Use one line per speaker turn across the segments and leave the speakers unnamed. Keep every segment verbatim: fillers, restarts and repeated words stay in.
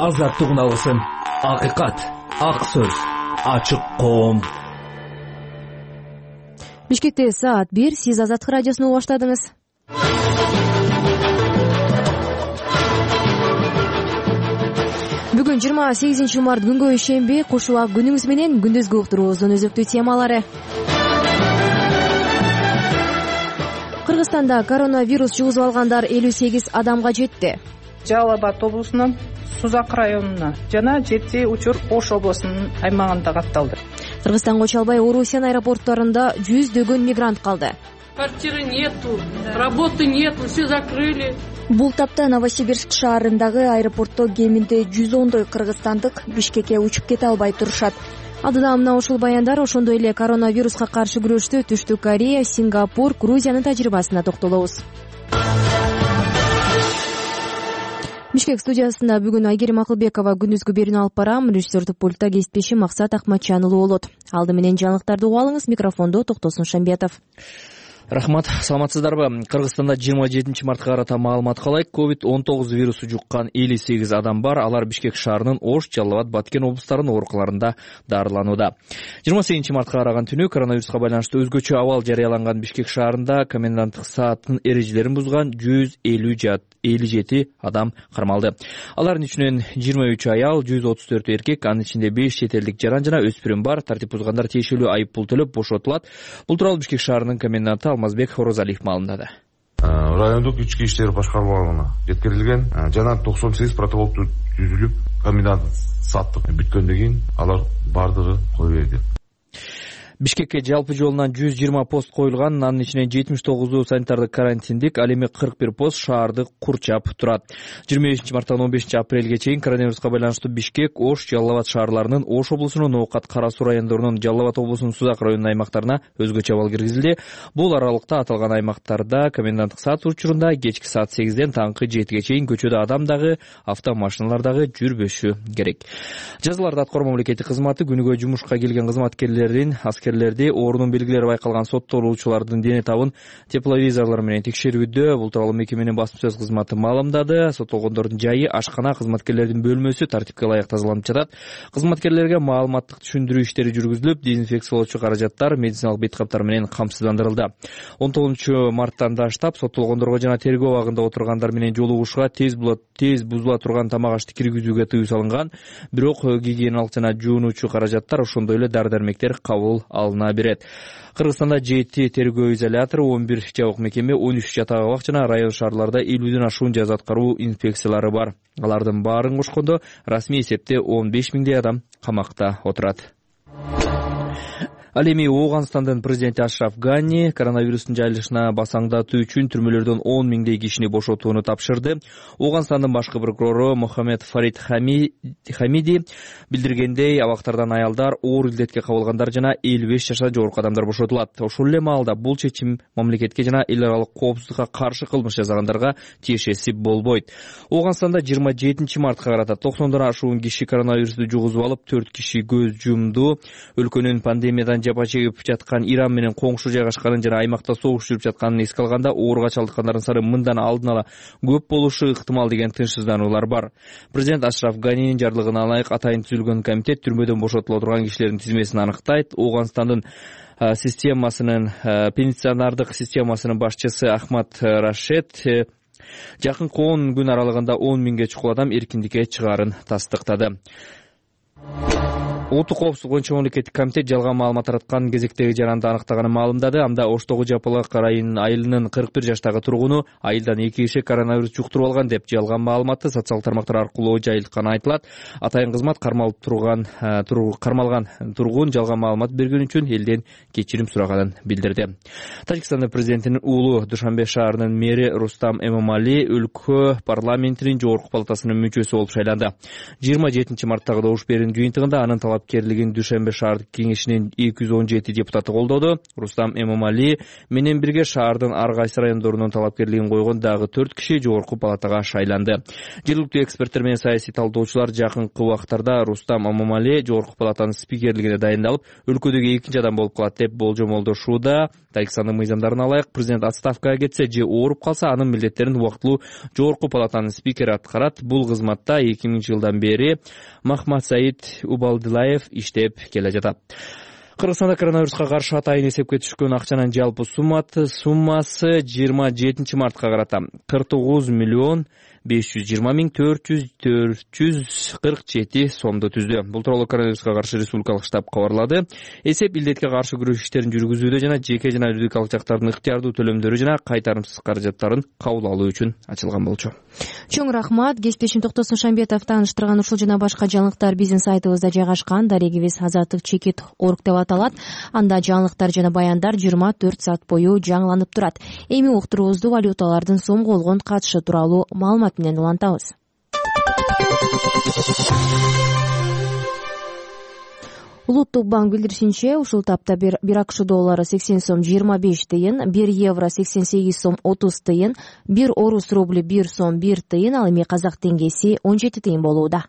азаттык уналысын. Акыйкат, ак сөз, ачык коом.
Бишкекте саат бир, сиз Азаттык радиосун угуп баштадыңыз. Бүгүн жыйырма сегизинчи март күнгө ишемби, куш убак күнүңүз менен күндүзгү уктуруубуздун өзөктүү темалары. Кыргызстанда коронавирус жугузуп алгандар элүү сегиз адамга жетти.
Жалал Абад облусунун Сузак районуна жана жети учур Ош облусунун аймагында катталды.
Кыргызстанга уча албай Орусиян аэропорттарында жүздөгөн мигрант калды.
Квартиры нету, работы нету, все закрыли.
Бул тапта Новосибирск шаарындагы аэропортто кеминде жүз ондой кыргызстандык Бишкекке учуп кете албай турушат. Алдыда мына ушул баяндар, ошондой эле коронавируска каршы күрөштө Түштүк Корея, Сингапур, Грузиянын тажрыйбасына токтолобуз. Бишкек студиясында бүгүн Айгерим Акылбекова күндүзгү берүүнү алып барам. Режиссердик пультта кесиптешим Максат Акматжанұлы болот. Алды менен жаңылыктарды угуп алыңыз. Микрофондо Токтосун Шамбетов.
Рахмат, саламатсыздарбы? Кыргызстанда жыйырма жетинчи мартка карата маалымат калайык. ковид он тогуз вирусу жуккан элүү сегиз адам бар. Алар Бишкек шаарынын Ош, Жалал Абад, Баткен облустарынын ооруканаларында дарыланууда. жыйырма сегизинчи мартка караган түнү коронавируска байланыштуу өзгөчө абал жарыяланган Бишкек шаарында коменданттык сааттын эрежелерин бузган жүз элүү жети адам кармалды. Алардын ичинен жыйырма үч аял, жүз отуз төрт эркек, анын ичинде беш чет элдик жаран жана өспүрүм бар. Тартип бузгандар тиешелүү айып пул төлөп бошотулат. Бул тууралуу Бишкек шаарынын коменданты Алмазбек Хорозалиев маалымдады.
Райондук ички иштер башкармалыгына жеткирилген жана токсон сегиз протокол түзүлүп, комендант сааттык бүткөндөн кийин алар бардыгы кое берди.
Бишкекке жалпы жолунан жүз жыйырма пост коюлган, анын ичинен жетимиш тогузу санитардык карантиндик, ал эми кырк бир пост шаарды курчап турат. жыйырма бешинчи марттан он бешинчи апрелге чейин коронавируска байланыштуу Бишкек, Ош, Жалал Абад шаарларынын, Ош облусунун Ноокат, Кара Суу райондорунун, Жалал Абад облусунун Сузак районунун аймактарына өзгөчө абал киргизилди. Бул аралыкта аталган аймактарда коменданттык саат учурунда кечки саат сегизден таңкы жетиге чейин көчөдө адам дагы, автомашиналар дагы жүрбөшү керек. Жазаларда аткаруу мамлекеттик кызматы күнүгө жумушка келген кызматкерлердин, оорунун белгилери байкалган соттолуучулардын дене табын тепловизорлор менен текшерүүдө. Бул тууралуу мекеменин басма сөз кызматы маалымдады. Соттолгондордун жайы, ашкана, кызматкерлердин бөлмөсү тартипке ылайык тазаланып жатат. Кызматкерлерге маалыматтык түшүндүрүү иштери жүргүзүлүп, дезинфекциялоочу каражаттар, медициналык бет каптар менен камсыздандырылды. он тогузунчу марттан баштап соттолгондорго жана тергөө абагында отургандар менен жолугушууга, тез тез бузула турган тамак ашты киргизүүгө тыюу салынган. Бирок гигиеналык жана жуунуучу каражаттар, ошондой эле дары-дармектер кабыл алына берет. Кыргызстанда жети тергөө изолятору, он бир жабык мекеме, он үч жатак абак жана район шаарларда элүүдөн ашуун жаза аткаруу инспекциялары бар. Алардын баарын кошкондо расмий эсепте он беш миңдей адам камакта отурат. Ал эми Ооганстандын президенти Ашраф Гани коронавирустун жайылышына басаңдатуу үчүн түрмөлөрдөн он миңдей кишини бошотууну тапшырды. Ооганстандын башкы прокурору Мохаммед Фарид Хамиди билдиргендей, абактардан аялдар, оор илдетке кабылгандар жана элүү беш жашка жогорку адамдар бошотулат. Ошол эле маалда бул чечим мамлекетке жана эл аралык коопсуздукка каршы кылмыш жасагандарга тиешеси болбойт. Ооганстанда жыйырма жетинчи мартка карата токсондон ашуун киши коронавирусту жугузуп алып, төрт киши көз жумду. Өлкөнүн пандемиядан жапа чегип жаткан Иран менен коңшу жайгашканын жана аймакта согуш жүрүп жатканын эске алганда, ооруга чалдыккандардын саны мындан алдын ала көп болушу ыктымал деген тынчсыздануулар бар. Президент Ашраф Ганинин жарлыгына ылайык атайын түзүлгөн комитет түрмөдөн бошотула турган кишилердин тизмесин аныктайт. Ооганстандын системасынын пенитенциардык системасынын башчысы Ахмад Рашид жакынкы он күн аралыгында он миңге чукул адам эркиндикке чыгаарын тастыктады. Улуттук коопсуздук боюнча мамлекеттик комитет жалган маалымат тараткан кезектеги жаранды аныктаганын маалымдады. Анда Оштогу Жапалак районунун айылынын кырк бир жаштагы тургуну айылдан эки киши коронавирус жуктуруп алган деп жалган маалыматты социалдык тармактар аркылуу жайылтканы айтылат. Атайын кызмат кармалып турган кармалган тургун жалган маалымат берген үчүн элден кечирим сураганын билдирди. Тажикстандын президентинин уулу Душанбе шаарынын мэри Рустам Эмомали өлкө парламентинин жогорку палатасынын мүчөсү болуп шайланды. жыйырма жетинчи марттагы добуш берүүнүн жыйынтыгында анын талап талапкерлигин Дүйшөмбө шаардык кеңешинин эки жүз он жети депутаты колдоду. Рустам Эмомали менен бирге шаардын ар кайсы райондорунун талапкерлигин койгон дагы төрт киши жогорку палатага шайланды. Жергиликтүү эксперттер менен саясий талдоочулар жакынкы убактарда Рустам Эмомали жогорку палатанын спикерлигине дайындалып, өлкөдөгү экинчи адам болуп калат деп болжомолдошууда. Тариксандын мыйзамдарына ылайык, президент отставкага кетсе же ооруп калса, анын милдеттерин убактылуу жогорку палатанын спикери аткарат. Бул кызматта эки миңинчи жылдан бери Махматсаид Убалдылаев иштеп келе жатат. Кыргызстанда коронавируска каршы атайын эсепке түшкөн акчанын жалпы суммасы жыйырма жетинчи мартка карата кырк тогуз миллион беш жүз жыйырма миң төрт жүз төрт жүз кырк жети сомду түздү. Бул тууралуу коронавируска каршы республикалык штаб кабарлады. Эсеп илдетке каршы күрөш иштерин жүргүзүүдө жана жеке жана юридикалык жактардын ыктыярдуу төлөмдөрү жана кайтарымсыз каражаттарын кабыл алуу үчүн ачылган болчу.
Чоң рахмат. Кесиптешим Токтосун Шамбетов тааныштырган ушул жана башка жаңылыктар биздин сайтыбызда жайгашкан. Дарегибиз Азаттык чекит орг деп аталат. Анда жаңылыктар жана баяндар жыйырма төрт саат бою жаңыланып турат. Эми уктуруубузду валюталардын сомго болгон катышы тууралуу маалымат менен улантабыз. Улуттук банк билдиришинче, ушул тапта бир АКШ доллары сексен сом жыйырма беш тыйын, бир евро сексен сегиз сом отуз тыйын, бир орус рубли бир сом бир тыйын, ал эми казак теңгеси он жети тыйын болууда.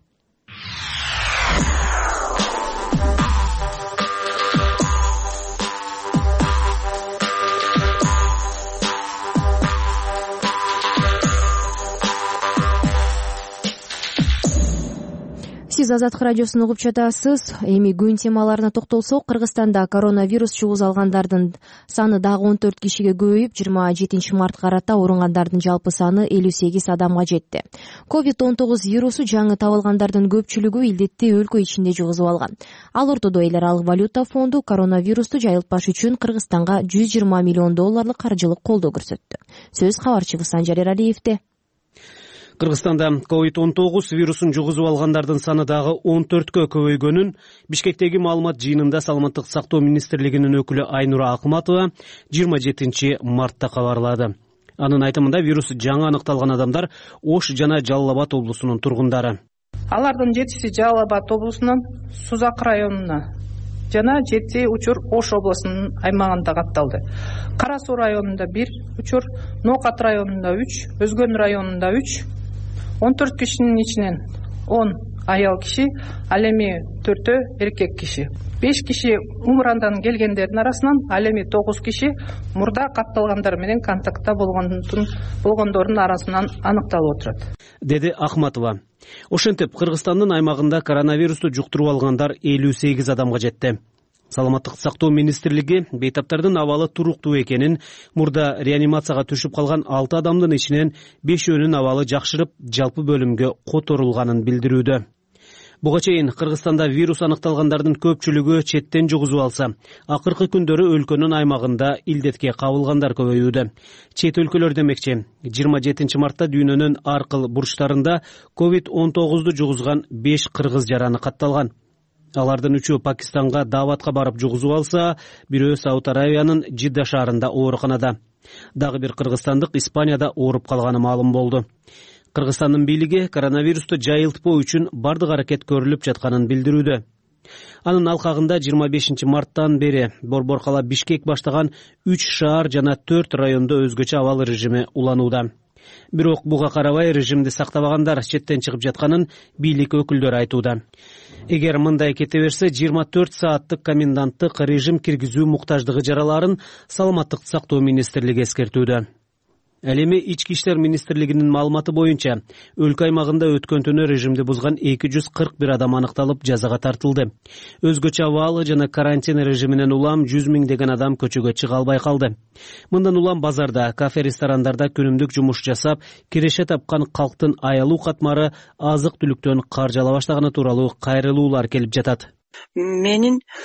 Сиз Азаттык радиосун угуп жатасыз. Эми күн темаларына токтолсок, Кыргызстанда коронавирус чугуз алгандардын саны дагы он төрт кишиге көбөйүп, жыйырма жетинчи мартка карата орунгандардын жалпы саны элүү сегиз адамга жетти. ковид он тогуз вирусу жаңы табылгандардын көпчүлүгү илдетти өлкө ичинде жугузуп алган. Ал ортодо эл аралык валюта фонду коронавирусту жайылтпаш үчүн Кыргызстанга жүз жыйырма миллион долларлык каржылык колдоо көрсөттү. Сөз кабарчыбыз Санжар Эралиевде.
Кыргызстанда ковид он тогуз вирусун жугузуп алгандардын саны дагы он төрткө көбөйгөнүн Бишкектеги маалымат жыйынында Саламаттык сактоо министрлигинин өкүлү Айнура Акматова жыйырма жетинчи мартта кабарлады. Анын айтымында вирус жаңы аныкталган адамдар Ош жана Жалал Абад облусунун тургундары.
Алардын жетиси Жалал Абад облусунан Сузак районуна жана жети учур Ош облусунун аймагында катталды. Кара Суу районунда бир учур, Ноокат районунда үч, Өзгөн районунда үч, он төрт кишинин ичинен он аял киши, ал эми төртөө эркек киши. беш киши Умрандан келгендердин арасынан, ал эми тогуз киши мурда катталгандар менен контактта болгондордун арасынан аныкталып отурат,
деди Ахматова. Ошентип, Кыргызстандын аймагында коронавирусту жуктуруп алгандар элүү сегиз адамга жетти. Саламаттык сактоо министрлиги бейтаптардын абалы туруктуу экенин, мурда реанимацияга түшүп калган алты адамдын ичинен бешөөнүн абалы жакшырып, жалпы бөлүмгө которулганын билдирүүдө. Буга чейин Кыргызстанда вирус аныкталгандардын көпчүлүгү четтен жугузуп алса, акыркы күндөрү өлкөнүн аймагында илдетке кабылгандар көбөйүүдө. Чет өлкөлөр демекчи, жыйырма жетинчи мартта дүйнөнүн ар кыл бурчтарында ковид он тогузду жугузган беш кыргыз жараны катталган. Алардын үчөө Пакистанга дааватка барып жугузуп алса, бирөө Сауд Аравиянын Жидда шаарында ооруканада. Дагы бир кыргызстандык Испанияда ооруп калганы маалым болду. Кыргызстандын бийлиги коронавирусту жайылтпоо үчүн бардык аракет көрүлүп жатканын билдирүүдө. Анын алкагында жыйырма бешинчи марттан бери Борбор кала Бишкек баштаган үч шаар жана төрт райондо өзгөчө абал режими уланууда. Бирок буга карабай режимди сактабагандар четтен чыгып жатканын бийлик өкүлдөрү айтууда. Эгер мындай кете берсе, жыйырма төрт сааттык коменданттык режим киргизүү муктаждыгы жараларын Саламаттык сактоо министрлиги эскертүүдө. Ал эми Ички иштер министрлигинин маалыматы боюнча, өлкө аймагында өткөн түнү режимди бузган эки жүз кырк бир адам аныкталып жазага тартылды. Өзгөчө абалы жана карантин режиминен улам жүз миңдеген адам көчөгө чыга албай калды. Мындан улам базарда, кафе, ресторандарда күнүмдүк жумуш жасап, киреше тапкан калктын аялуу катмары азык түлүктөн каржала баштаганы тууралуу кайрылуулар келип жатат.
Менин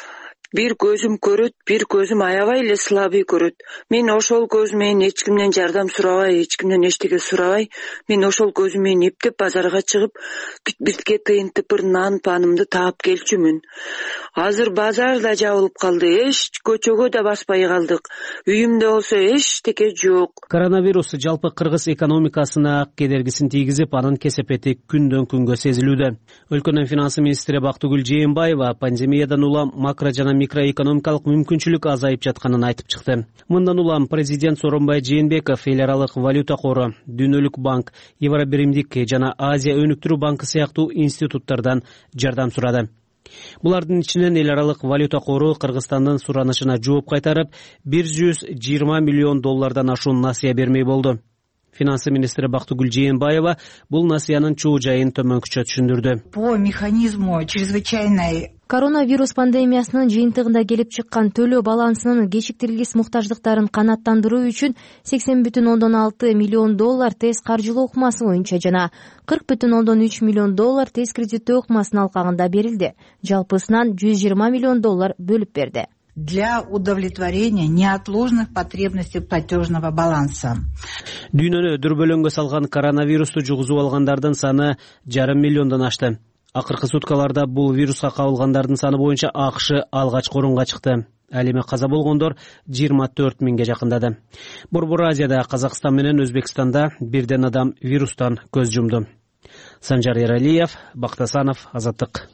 бир көзүм көрөт, бир көзүм аябай эле слабый көрөт. Мен ошол көз менен эч кимден жардам сурабай, эч кимден эчтеке сурабай, мен ошол көзүм менен эптеп базарга чыгып, бүт-бүтке тыйын-тыпыр нан панымды таап келчүмүн. Азыр базар да жабылып калды, эч көчөгө да баспай калдык. Үйүмдө болсо эчтеке жок.
Коронавирус жалпы кыргыз экономикасына кедергисин тийгизип, анын кесепети күндөн күнгө сезилүүдө. Өлкөнүн финансы министри Бактыгүл Жээнбаева пандемиядан улам макро жана микроэкономикалык мүмкүнчүлүк азайып жатканын айтып чыкты. Мындан улам президент Сооронбай Жээнбеков эл аралык валюта кору, Дүйнөлүк банк, Евробиримдик жана Азия өнүктүрүү банкы сыяктуу институттардан жардам сурады. Булардын ичинен эл аралык валюта кору Кыргызстандын суранышына жооп кайтарып, бир жүз жыйырма миллион доллардан ашуун насыя бермей болду. Финансы министри Бактыгүл Жээнбаева бул насыянын чуу жайын төмөнкүчө түшүндүрдү.
По механизму чрезвычайной
Коронавирус пандемиясынын жыйынтыгында келип чыккан төлөө балансынын кечиктирилгис муктаждыктарын канааттандыруу үчүн сексен бүтүн ондон алты миллион доллар тест каржылоо укмасы боюнча жана кырк бүтүн ондон үч миллион доллар тест кредиттөө укмасынын алкагында берилди. Жалпысынан жүз жыйырма миллион доллар бөлүп берди.
Для удовлетворения неотложных потребностей платежного баланса.
Дүйнөнү дүрбөлөңгө салган коронавирусту жугузуп алгандардын саны жарым миллиондон ашты. Акыркы суткаларда бул вируска кабылгандардын саны боюнча АКШ алгачкы орунга чыкты. Ал эми каза болгондор жыйырма төрт миңге жакындады. Борбор Азияда Казакстан менен Өзбекстанда бирден адам вирустан көз жумду. Санжар Эралиев, Бактасанов, Азаттык.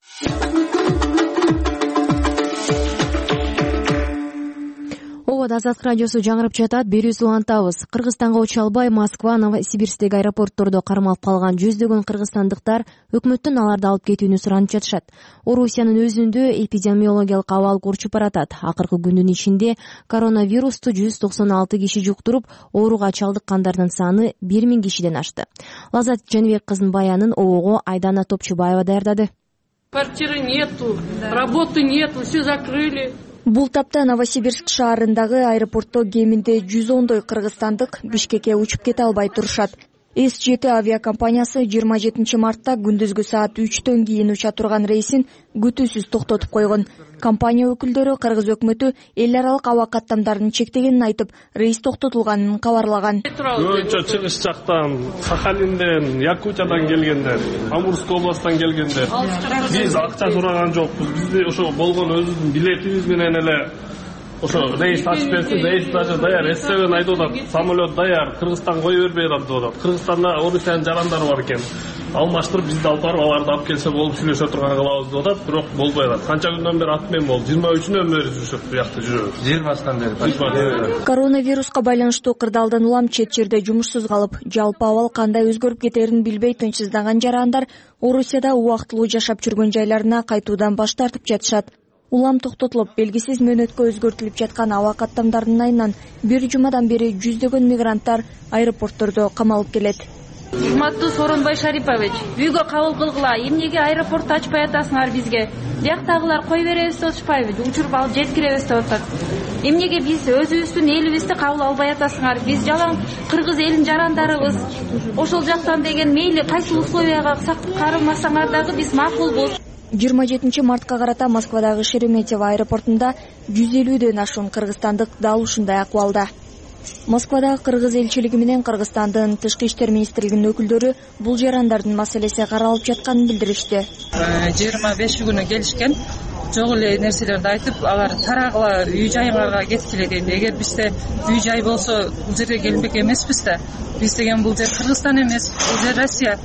Азаттык радиосу жаңырып жатат. Берүүсү улантабыз. Кыргызстанга уча албай Москва, Новосибирсктеги аэропорттордо кармалып калган жүздөгөн кыргызстандыктар өкмөттөн аларды алып кетүүнү суранып жатышат. Орусиянын өзүндө эпидемиологиялык абал урчуп баратат. Акыркы күндүн ичинде коронавирусту жүз токсон алты киши жуктуруп, ооруга чалдыккандардын саны бир миң кишиден ашты. Лазат Жаныбек кызынын баянын Обого Айдана Топчубаева даярдады.
Квартиры нету, работы нету, все закрыли.
Бул тапта Новосибирск шаарындагы аэропортто кеминде жүз ондой кыргызстандык Бишкекке учуп кете албай турушат. эс жети авиакомпаниясы жыйырма жетинчи мартта күндүзгү саат үчтөн кийин уча турган рейсин күтүүсүз токтотуп койгон. Компания өкүлдөрү Кыргыз өкмөтү эл аралык аба каттамдарын чектегенин айтып, рейс токтотулганын кабарлаган.
Көбүнчө чыгыш жактан, Сахалинден, Якутиядан келгендер, Амурской областтан келгендер. Биз акча сураган жокпуз. Бизде ошо болгон өзүбүздүн билетибиз менен эле ошо рейс ачып берсин, рейс даже даяр, эс севен айтып атат, самолет даяр, Кыргызстан кое бербей атат деп атат. Кыргызстанда Орусиянын жарандары бар экен. Алмаштырып бизди алып барып, аларды алып келсе болуп сүйлөшө турган кылабыз деп атат, бирок болбой атат. Канча күндөн бери атмен болду? жыйырма үчүнөн бери жүрүшөт, буякта жүрөбүз.
жыйырмасынан бери.
Коронавируска байланыштуу кырдаалдан улам чет жерде жумушсуз калып, жалпы абал кандай өзгөрүп кетерин билбей тынчсыздаган жарандар Орусияда убактылуу жашап жүргөн жайларына кайтуудан баш тартып жатышат. Улам токтотулуп, белгисиз мөөнөткө өзгөртүлүп жаткан аба каттамдарынын айынан бир жумадан бери жүздөгөн мигранттар аэропорттордо камалып келет.
Урматтуу Сооронбай Шарипович, үйгө кабыл кылгыла, эмнеге аэропортду ачпай атасыңар бизге? Бияктагылар кой беребиз деп атышпайбы, учуруп алып жеткиребиз деп атат. Эмнеге биз өзүбүздүн элибизди кабыл албай атасыңар? Биз жалаң кыргыз элинин жарандарыбыз. Ошол жактан деген мейли кайсы условияга карамасаңар дагы биз макулбуз.
жыйырма жетинчи мартка карата Москвадагы Шереметьево аэропортунда жүз элүүдөн ашуун кыргызстандык дал ушундай акыбалда. Москвадагы кыргыз элчилиги менен Кыргызстандын тышкы иштер министрлигинин өкүлдөрү бул жарандардын маселеси каралып жатканын билдиришти.
жыйырма беши күнү келишкен, жок эле нерселерди айтып, алар тарагыла үй жайыңарга кеткиле дейт. Эгер бизде үй жай болсо, бул жерге келбек эмеспиз да. Биз деген бул жер Кыргызстан эмес, бул жер Россия.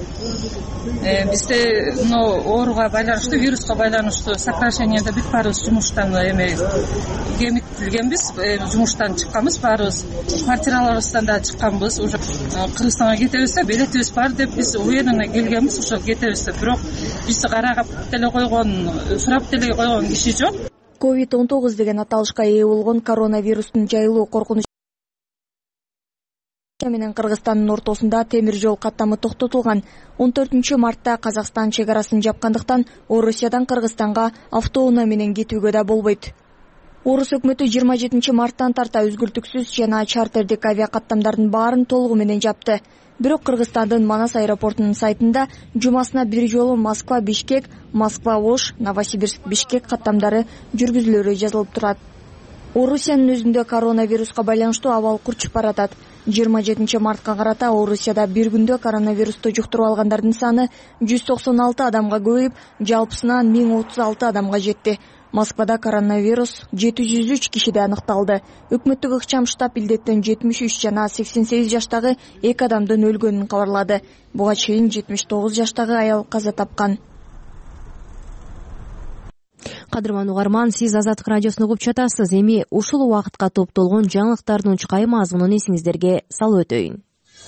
Бизде мына ооруга байланыштуу, вируска байланыштуу сокращениеде бүт баарыбыз жумуштан эме кемитилгенбиз, жумуштан чыкканбыз баарыбыз. Квартираларыбыздан да чыкканбыз. Уже Кыргызстанга кетебиз да, билетибиз бар деп биз уверенно келгенбиз, ошо кетебиз деп. Бирок бизди карап деле койгон, сурап деле койгон киши жок.
ковид он тогуз деген аталышка ээ болгон коронавирустун жайылуу коркунучу менен Кыргызстандын ортосунда темир жол каттамы токтотулган. он төртүнчү мартта Казакстан чек арасын жапкандыктан Орусиядан Кыргызстанга автоунаа менен кетүүгө да болбойт. Орус өкмөтү жыйырма жетинчи марттан тарта үзгүлтүксүз жана чартердик авиакаттамдардын баарын толугу менен жапты. Бирок Кыргызстандын Манас аэропортунун сайтында жумасына бир жолу Москва Бишкек, Москва Ош, Новосибирск Бишкек каттамдары жүргүзүлөрү жазылып турат. Орусиянын өзүндө коронавируска байланыштуу абал курчуп баратат. жыйырма жетинчи мартка карата Орусияда бир күндө коронавирусту жуктуруп алгандардын саны жүз токсон алты адамга көбөйүп, жалпысынан миң отуз алты адамга жетти. Москвада коронавирус жети жүз үч кишиде аныкталды. Өкмөттүк ыкчам штаб илдеттен жетимиш үч жана сексен сегиз жаштагы эки адамдын өлгөнүн кабарлады. Буга чейин жетимиш тогуз жаштагы аял каза тапкан.
Кадырман угарман, сиз Азаттык радиосун угуп жатасыз. Эми ушул убакытка топтолгон жаңылыктардын учкай мазмунун эсиңиздерге салып өтөйүн.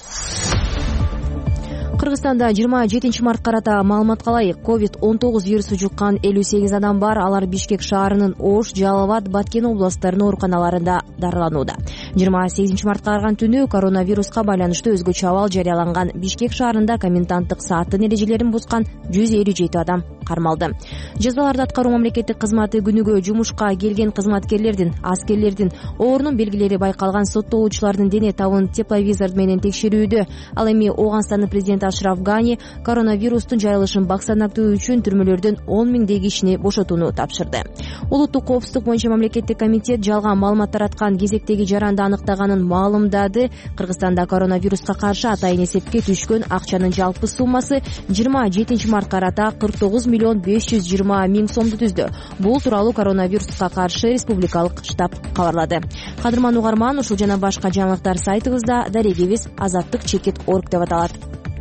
Кыргызстанда жыйырма жетинчи март карата маалыматка ылайык ковид он тогуз вирусу жуккан элүү сегиз адам бар. Алар Бишкек шаарынын Ош, Жалал Абад, Баткен областтарынын ооруканаларында дарыланууда. жыйырма сегизинчи мартка барган түнү коронавируска байланыштуу өзгөчө абал жарыяланган. Бишкек шаарында коменданттык сааттын эрежелерин бузган жүз элүү жети адам кармалды. Жазаларды аткаруу мамлекеттик кызматы күнүгө жумушка келген кызматкерлердин, аскерлердин оорунун белгилери байкалган соттолуучулардын дене табын тепловизор менен текшерүүдө. Ал эми Ооганстандын президенти Ашраф Гани коронавирустун жайылышын баксанактоо үчүн түрмөлөрдөн он миңдей кишини бошотууну тапшырды. Улуттук коопсуздук боюнча мамлекеттик комитет жалган маалымат тараткан кезектеги жаранды аныктаганын маалымдады. Кыргызстанда коронавируска каршы атайын эсепке түшкөн акчанын жалпы суммасы жыйырма жетинчи март карата кырк тогуз миллион беш жүз жыйырма миң сомду түздү. Бул тууралуу коронавируска каршы республикалык штаб кабарлады. Кадырман угарман, ушул жана башка жаңылыктар сайтыбызда, дарегибиз азаттык чекит орг деп аталат.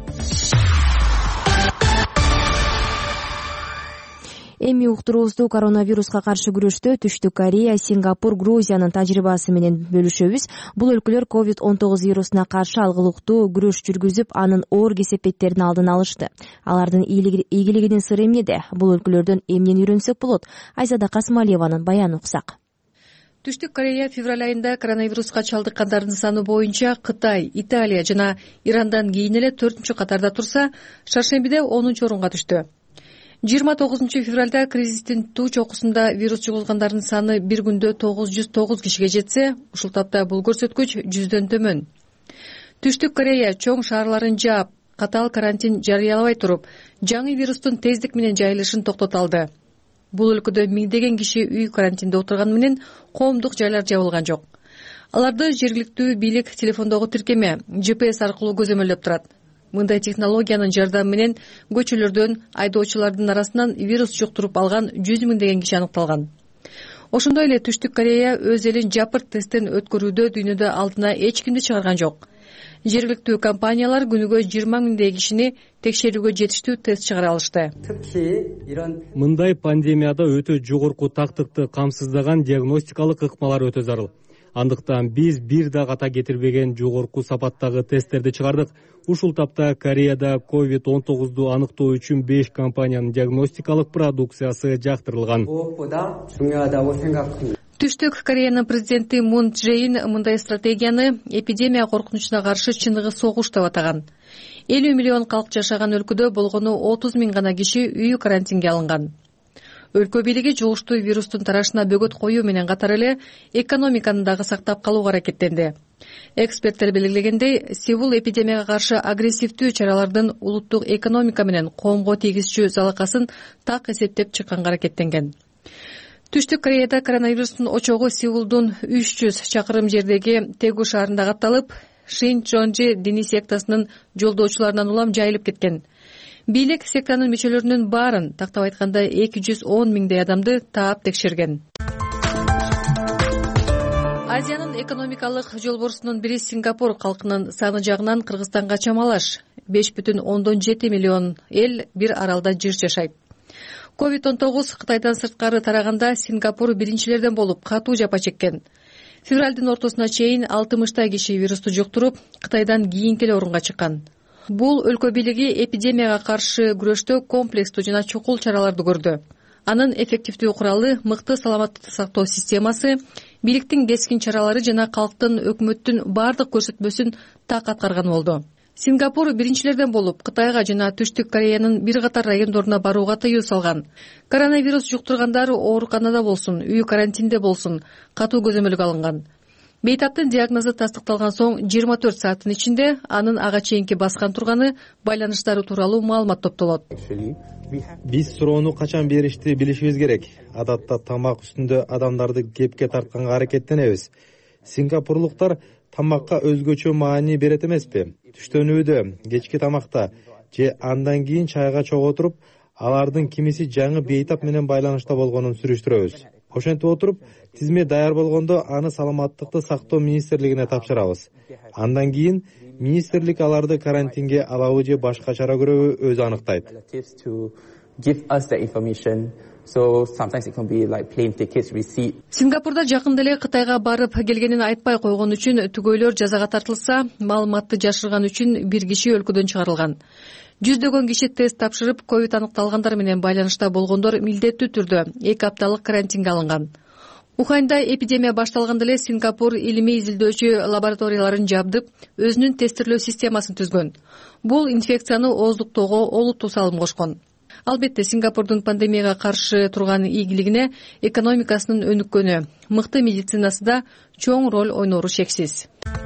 Эми уктуруубузду коронавируска каршы күрөштө Түштүк Корея, Сингапур, Грузиянын тажрыйбасы менен бөлүшөбүз. Бул өлкөлөр ковид он тогуз вирусуна каршы алгылыктуу күрөш жүргүзүп, анын оор кесепеттерин алдын алышты. Алардын ийгилигинин сыры эмнеде? Бул өлкөлөрдөн эмнени үйрөнсөк болот? Айзада Касымалиеванын баянын уксак.
Түштүк Корея февраль айында коронавируска чалдыккандардын саны боюнча Кытай, Италия жана Ирандан кийин эле төртүнчү катарда турса, шаршембиде онунчу орунга түштү. жыйырма тогузунчу февралда кризистин туу чокусунда вирус жугузгандардын саны бир күндө тогуз жүз тогуз кишиге жетсе, ушул тапта бул көрсөткүч жүздөн төмөн. Түштүк Корея чоң шаарларын жаап, катаал карантин жарыялабай туруп, жаңы вирустун тездик менен жайылышын токтото алды. Бул өлкөдө миңдеген киши үй карантинде отурганы менен коомдук жайлар жабылган жок. Аларды жергиликтүү бийлик телефондогу тиркеме Джи Пи Эс аркылуу көзөмөлдөп турат. Мындай технологиянын жардамы менен көчөлөрдөн айдоочулардын арасынан вирус жуктуруп алган жүз миңдеген киши аныкталган. Ошондой эле Түштүк Корея өз элин жапырт тесттен өткөрүүдө дүйнөдө алдына эч кимди чыгарган жок. Жергиликтүү компаниялар күнүгө жыйырма миңдей кишини текшерүүгө жетиштүү тест чыгара алышты.
Мындай пандемияда өтө жогорку тактыкты камсыздаган диагностикалык ыкмалар өтө зарыл. Андыктан биз бир да ката кетирбеген жогорку сапаттагы тесттерди чыгардык. Ушул тапта Кореяда ковид он тогузду аныктоо үчүн беш компаниянын диагностикалык продукциясы жактырылган.
Түштүк Кореянын президенти Мун Чжэин мындай стратегияны эпидемия коркунучуна каршы чыныгы согуш деп атаган. элүү миллион калк жашаган өлкөдө болгону отуз миң гана киши үй карантинге алынган. Өлкө бийлиги жугуштуу вирустун тарашына бөгөт коюу менен катар эле экономиканы дагы сактап калууга аракеттенди. Эксперттер белгилегендей, Сеул эпидемияга каршы агрессивдүү чаралардын улуттук экономика менен коомго тийгизчү залакасын так эсептеп чыкканга аракеттенген. Түштүк Кореяда коронавирустун очогу Сеулдун үч жүз чакырым жердеги Тегу шаарында катталып, Шинчонжи диний сектасынын жолдоочуларынан улам жайылып кеткен. Бийлик сектанын мүчөлөрүнүн баарын, тактап айтканда эки жүз он миңдей адамды таап текшерген. Азиянын экономикалык жолборсунун бири Сингапур калкынын саны жагынан Кыргызстанга чамалаш беш бүтүн ондон жети миллион эл бир аралда жыш жашайт. ковид он тогуз Кытайдан сырткары тараганда Сингапур биринчилерден болуп катуу жапа чеккен. Февралдын ортосуна чейин алтымыштай киши вирусту жуктуруп, Кытайдан кийинки эле орунга чыккан. Бул өлкө бийлиги эпидемияга каршы күрөштө комплекстүү жана чукул чараларды көрдү. Анын эффективдүү куралы мыкты саламаттыкты сактоо системасы, бийликтин кескин чаралары жана калктын өкмөттүн бардык көрсөтмөсүн так аткарган болду. Сингапур биринчилерден болуп Кытайга жана Түштүк Кореянын бир катар райондоруна барууга тыюу салган. Коронавирус жуктургандар ооруканада болсун, үй карантинде болсун, катуу көзөмөлгө алынган. Бейтаптын диагнозу тастыкталган соң жыйырма төрт сааттын ичинде анын ага чейинки баскан турганы, байланыштары тууралуу маалымат топтолот.
Биз суроону качан беришти билишибиз керек. Адатта тамак үстүндө адамдарды кепке тартканга аракеттенебиз. Сингапурлуктар тамакка өзгөчө маани берет эмеспи? Түштөнүүдө, кечки тамакта же андан кийин чайга чогуу туруп, алардын кимиси жаңы бейтап менен байланышта болгонун сүрүштүрөбүз. Ошентип отуруп, тизме даяр болгондо аны Саламаттыкты сактоо министрлигине тапшырабыз. Андан кийин министрлик аларды карантинге алабы же башка чара көрөбү өзү аныктайт.
Сингапурда жакында эле Кытайга барып келгенин айтпай койгон үчүн түгөйлөр жазага тартылса, маалыматты жашырган үчүн бир киши өлкөдөн чыгарылган. Жүздөгөн киши тест тапшырып, ковид аныкталгандар менен байланышта болгондор милдеттүү түрдө эки апталык карантинге алынган. Уханьда эпидемия башталганда эле Сингапур илимий изилдөөчү лабораторияларын жабдып, өзүнүн тестирлөө системасын түзгөн. Бул инфекцияны ооздуктоого олуттуу салым кошкон. Албетте, Сингапурдун пандемияга каршы турган ийгилигине экономикасынын өнүккөнү, мыкты медицинасы да чоң роль ойнору шексиз.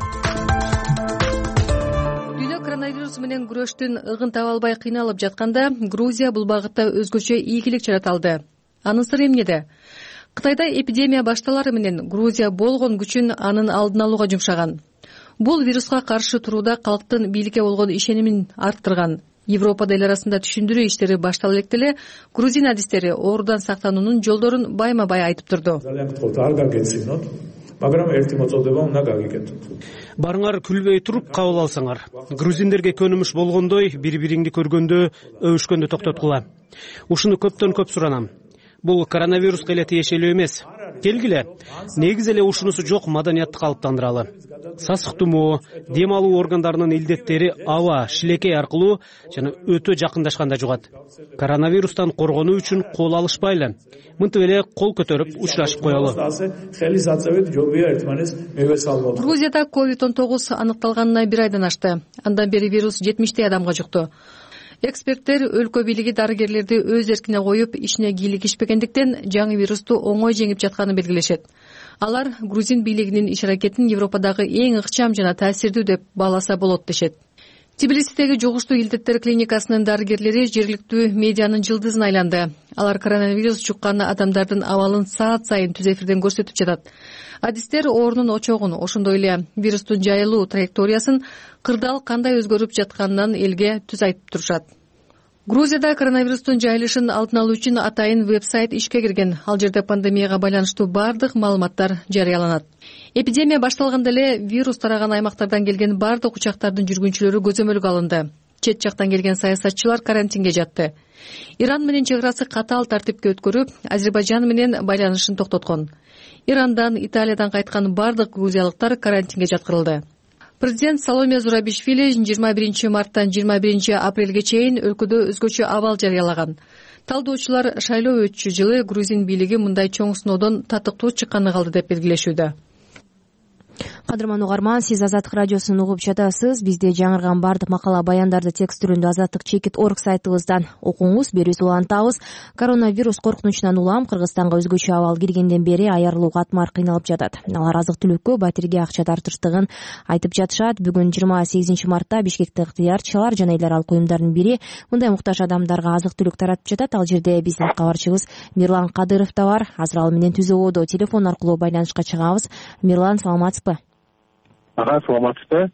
Дүйнө коронавирус менен күрөштүн ыгын таба албай кыйналып жатканда, Грузия бул багытта өзгөчө ийгилик чарат алды. Анын сыры эмнеде? Кытайда эпидемия башталары менен Грузия болгон күчүн анын алдын алууга жумшаган. Бул вируска каршы турууда калктын бийликке болгон ишенимин арттырган. Европада эл арасында түшүндүрүү иштери баштала электе эле грузин адистери оорудан сактануунун жолдорун байма-бай айтып турду.
Барыңар күлбөй туруп кабыл алсаңар. Грузиндерге көнүмүш болгондой бири-бириңди көргөндө, өбүшкөндө токтоткула. Ушуну көптөн көп суранам. Бул коронавируска эле тиешелүү эмес. Келгиле, негизи эле ушунусу жок маданиятты калыптандыралы. Сасык тумоо, дем алуу органдарынын илдеттери аба, шилекей аркылуу жана өтө жакындашканда жугат. Коронавирустан коргонуу үчүн кол алышпайлы. Мынтип эле кол көтөрүп учурашып коелу.
Грузияда ковид он тогуз аныкталганына бир айдан ашты. Андан бери вирус жетимиштей адамга жукту. Эксперттер өлкө бийлиги дарыгерлерди өз эркине коюп, ишине кийлигишпегендиктен жаңы вирусту оңой жеңип жатканын белгилешет. Алар грузин бийлигинин иш-аракетин Европадагы эң ыкчам жана таасирдүү деп бааласа болот дешет. Тбилисидеги жугуштуу илдеттер клиникасынын дарыгерлери жергиликтүү медианын жылдызына айланды. Алар коронавирус жуккан адамдардын абалын саат сайын түз эфирден көрсөтүп жатат. Адистер оорунун очогун, ошондой эле вирустун жайылуу траекториясын кырдаал кандай өзгөрүп жатканынан элге түз айтып турушат. Грузияда коронавирустун жайылышын алдын алуу үчүн атайын веб-сайт ишке кирген. Ал жерде пандемияга байланыштуу бардык маалыматтар жарыяланат. Эпидемия башталганда эле вирус тараган аймактардан келген бардык учактардын жүргүнчүлөрү көзөмөлгө алынды. Чет жактан келген саясатчылар карантинге жатты. Иран менен чек арасы катаал тартипке өткөрүп, Азербайжан менен байланышын токтоткон. Ирандан, Италиядан кайткан бардык грузиялыктар карантинге жаткырылды. Президент Саломе Зурабишвили жыйырма биринчи марттан жыйырма биринчи апрелге чейин өлкөдө өзгөчө абал жарыялаган. Талдоочулар шайлоо өтчү жылы грузин бийлиги мындай чоң сыноодон татыктуу чыкканы калды деп белгилешүүдө.
Кадырман угарман, сиз Азаттык радиосун угуп жатасыз. Бизде жаңырган бардык макала баяндарды текст түрүндө азаттык чекит орг сайтыбыздан окуңуз, берүүбүздү улантабыз. Коронавирус коркунучунан улам Кыргызстанга өзгөчө абал киргенден бери аярылуу катмар кыйналып жатат. Алар азык түлүккө, батирге акча тартыштыгын айтып жатышат. Бүгүн жыйырма сегизинчи мартта Бишкекте ыктыярчылар жана эл аралык уюмдардын бири мындай муктаж адамдарга азык түлүк таратып жатат. Ал жерде биздин кабарчыбыз Мирлан Кадыров да бар. Азыр ал менен түз абоодо телефон аркылуу байланышка чыгабыз. Мирлан, саламатсызбы?
Ага, саламатсызбы.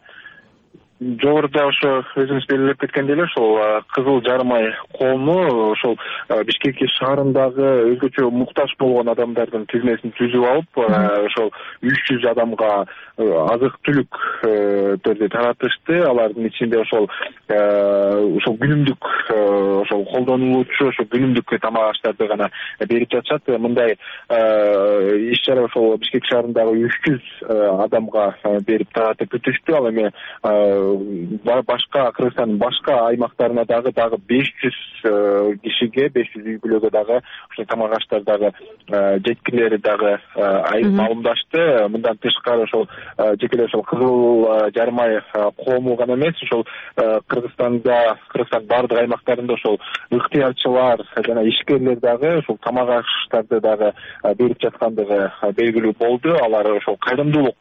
Жогоруда ошо өзүңүз белгилеп кеткендей эле ошол Кызыл Жармай коому ошол Бишкек шаарындагы өзгөчө муктаж болгон адамдардын тизмесин түзүп алып, ошол үч жүз адамга азык түлүктөрдү таратышты. Алардын ичинде ошол ошол күнүмдүк ошол колдонулуучу ошол күнүмдүк тамак аштарды гана берип жатышат. Мындай иш-чара ошол Бишкек шаарындагы үч жүз адамга берип таратып бүтүштү. Ал эми башка Кыргызстандын башка аймактарына дагы дагы беш жүз кишиге беш жүз үй бүлөгө дагы ушул тамак аштар дагы жеткилери дагы маалымдашты. Мындан тышкары ошол жеке ошол Кызыл Жармай коому гана эмес, ошол Кыргызстанда Кыргызстандын баардык аймактарында ошол ыктыярчылар жана ишкерлер дагы ошол тамак аштарды дагы берип жаткандыгы белгилүү болду. Алар ошол кайрымдуулук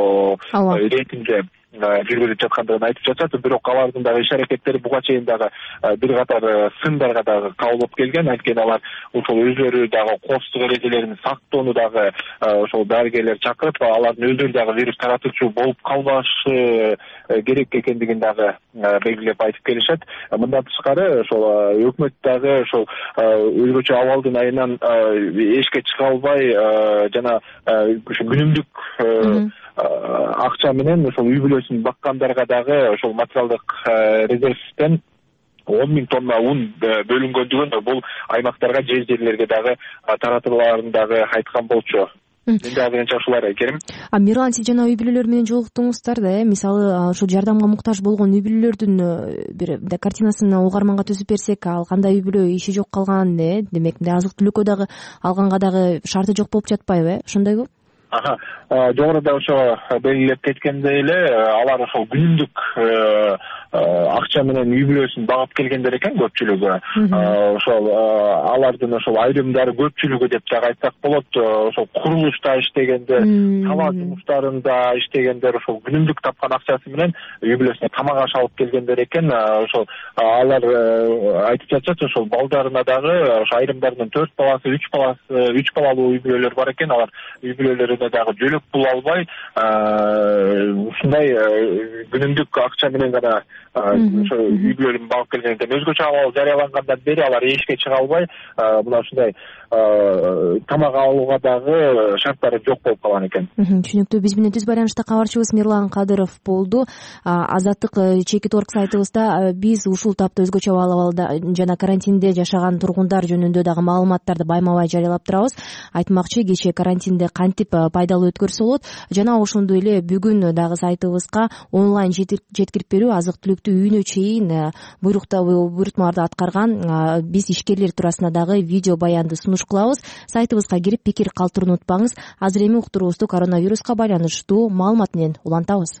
ретинде жүргүзүп жаткандыгын айтып жатат. Бирок алардын дагы иш аракеттери буга чейин дагы бир катар сындарга дагы кабылып келген. Анткени алар ошол өздөрү дагы коопсуздук эрежелерин сактоону дагы ошол дарыгерлер чакырып, алардын өздөрү дагы вирус таратуучу болуп калбашы керек экендигин дагы белгилеп айтып келишет. Мындан тышкары ошол өкмөт дагы ошол өзгөчө абалдын айынан эшикке чыга албай жана ушу күнүмдүк акча менен ошол үй бүлөсүн баккандарга дагы ошол материалдык резервден он миң тонна ун бөлүнгөндүгүн бул аймактарга, жер жерлерге дагы таратууларын дагы айткан болчу. Мен дагы менче ушулар Керим.
А Мирлан, сиз жана үй бүлөлөр менен жолуктуңуздар да, э? Мисалы, ушул жардамга муктаж болгон үй бүлөлөрдүн бир картинасын угарманга түзүп берсек, ал кандай үй бүлө иши жок калган, э? Демек, азык түлүккө дагы алганга дагы шарты жок болуп жатпайбы, э? Ошондойбу?
Ага, жогоруда ошо белгилеп кеткендей эле, алар ошол күнүмдүк акча менен үй бүлөсүн багып келгендер экен көпчүлүгү. Ошол алардын ошол айрымдары көпчүлүгү деп дагы айтсак болот. Ошол курулушта иштегендер, талаа жумуштарында иштегендер ошол күнүмдүк тапкан акчасы менен үй бүлөсүнө тамак аш алып келгендер экен. Ошол алар айтып жатышат, ошол балдарына дагы ошо айрымдардын төрт баласы, үч баласы, үч балалуу үй бүлөлөр бар экен. Алар үй бүлөлөрүнө дагы жөлөк пул албай, ушундай күнүмдүк акча менен гана ошо үй бүлөлөрүн багып келген экен. Өзгөчө абал жарыялангандан бери алар эшикке чыга албай, мына ушундай тамак алууга дагы шарттары жок болуп калган экен.
Түшүнүктүү. Биз менен түз байланышта кабарчыбыз Мирлан Кадыров болду. Азаттык чекит орг сайтыбызда биз ушул тапта өзгөчө абалда жана карантинде жашаган тургундар жөнүндө дагы маалыматтарды байма-бай жарыялап турабыз. Айтмакчы, кечээ карантинде кантип пайдалуу өткөрсө болот, жана ошондой эле бүгүн дагы сайтыбызга онлайн жеткирип берүү, азык түлүктү үйүнө чейин буйрукта буйрутмаларды аткарган биз ишкерлер туурасында дагы видео баянды сунуш кылабыз. Сайтыбызга кирип пикир калтырууну унутпаңыз. Азыр эми уктуруубузду коронавируска байланыштуу маалымат менен улантабыз.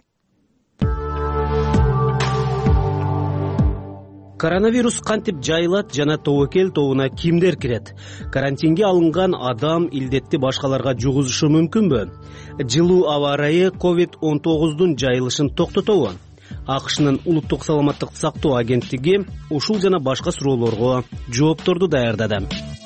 Коронавирус кантип жайылат жана тобокел тобуна кимдер кирет? Карантинге алынган адам илдетти башкаларга жугузушу мүмкүнбү? Жылуу аба ырайы ковид он тогуздун жайылышын токтотобу? АКШнын улуттук саламаттык сактоо агенттиги ушул жана башка суроолорго жоопторду даярдады.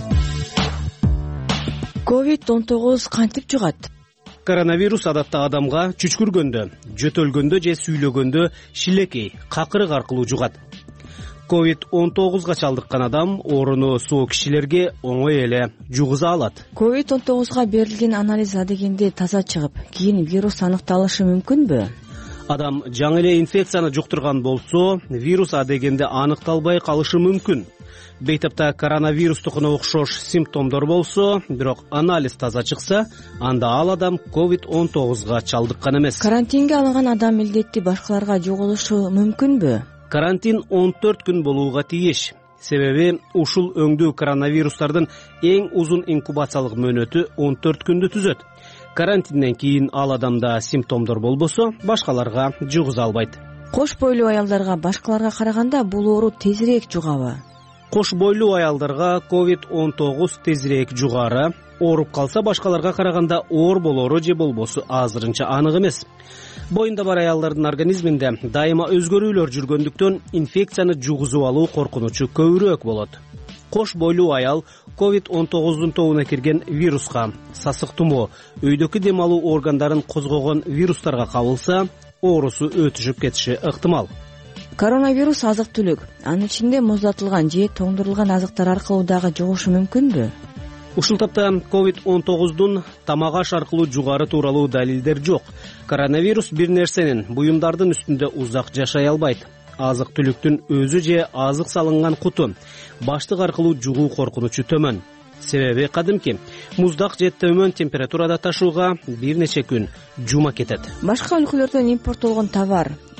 ковид он тогуз кантип жугат?
Коронавирус адатта адамга чүчкүргөндө, жөтөлгөндө же сүйлөгөндө шилекей, какырык аркылуу жугат. ковид он тогузга чалдыккан адам ооруну соо кишилерге оңой эле жугуза алат.
ковид он тогузга берилген анализ адегенде таза чыгып, кийин вирус аныкталышы мүмкүнбү?
Адам жаңы эле инфекцияны жуктурган болсо, вирус адегенде аныкталбай калышы мүмкүн. Бейтапта коронавирустукуна окшош симптомдор болсо, бирок анализ таза чыкса, анда ал адам ковид он тогузга чалдыккан эмес.
Карантинге алынган адам илдетти башкаларга жугузушу мүмкүнбү?
Карантин он төрт күн болууга тийиш. Себеби ушул өңдүү коронавирустардын эң узун инкубациялык мөөнөтү он төрт күндү түзөт. Карантинден кийин ал адамда симптомдор болбосо, башкаларга жугуза албайт.
Кош бойлуу аялдарга башкаларга караганда бул оору тезирээк жугабы?
Кош бойлуу аялдарга ковид он тогуз тезирээк жугары, ооруп калса башкаларга караганда оор болору же болбосу азырынча анык эмес. Боюнда бар аялдардын организминде дайыма өзгөрүүлөр жүргөндүктөн инфекцияны жугузуп алуу коркунучу көбүрөөк болот. Кош бойлуу аял ковид он тогуздун тобуна кирген вируска, сасык тумоо, өйдөгү дем алуу органдарын козгогон вирустарга кабылса, оорусу өтүшүп кетиши ыктымал.
Коронавирус азык түлүк, анын ичинде муздатылган же тоңдурулган азыктар аркылуу дагы жугушу мүмкүнбү?
Ушул тапта ковид он тогуздун тамак аш аркылуу жугары тууралуу далилдер жок. Коронавирус бир нерсенин, буюмдардын үстүндө узак жашай албайт. Азык түлүктүн өзү же азык салынган куту баштык аркылуу жугуу коркунучу төмөн. Себеби кадимки муздак же төмөн температурада ташууга бир нече күн жума кетет.
Башка өлкөлөрдөн импорттолгон товар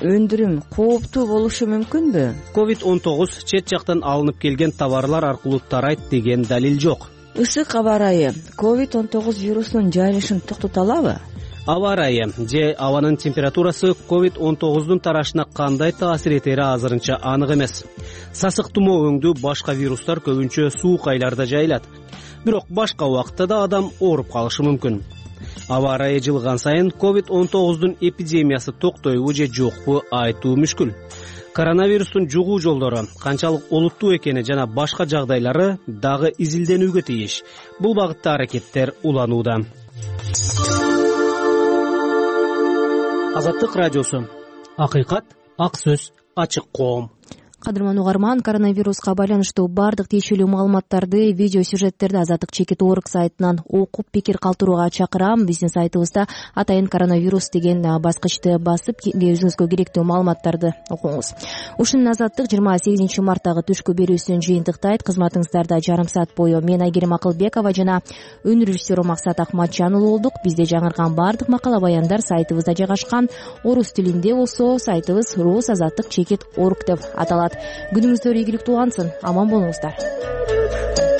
өндүрүм кооптуу болушу мүмкүнбү?
ковид он тогуз чет жактан алынып келген товарлар аркылуу тарайт деген далил жок.
Ысык аба ырайы ковид он тогуз вирусунун жайылышын токтото алабы?
Аба ырайы же абанын температурасы ковид он тогуздун тарашына кандай таасир этери азырынча анык эмес. Сасык тумоо өңдүү башка вирустар көбүнчө суук айларда жайылат. Бирок башка убакытта да адам ооруп калышы мүмкүн. Аба ырайы жылган сайын ковид он тогуздун эпидемиясы токтойбу же жокпу айтуу мүшкүл. Коронавирустун жугуу жолдору канчалык олуттуу экени жана башка жагдайлары дагы изилденүүгө тийиш. Бул багытта аракеттер уланууда. Азаттык радиосу. Акыйкат, ак сөз, ачык коом.
Кадырман угарман, коронавируска байланыштуу бардык тиешелүү маалыматтарды, видео сюжеттерди Азаттык чекит орг сайтынан окуп пикир калтырууга чакырам. Биздин сайтыбызда атайын коронавирус деген баскычты басып, өзүңүзгө керектүү маалыматтарды окуңуз. Ушунун Азаттык жыйырма сегизинчи марттагы түшкү берүүсүн жыйынтыктайт. Кызматыңыздарда жарым саат бою мен Айгерим Акылбекова жана өн режиссеру Максат Акматжан уулу болдук. Бизде жаңырган бардык макала баяндар сайтыбызда жайгашкан. Орус тилинде болсо сайтыбыз рус азаттык чекит орг деп аталат. Күнүңүздөр ийгиликтүү улансын, аман болуңуздар.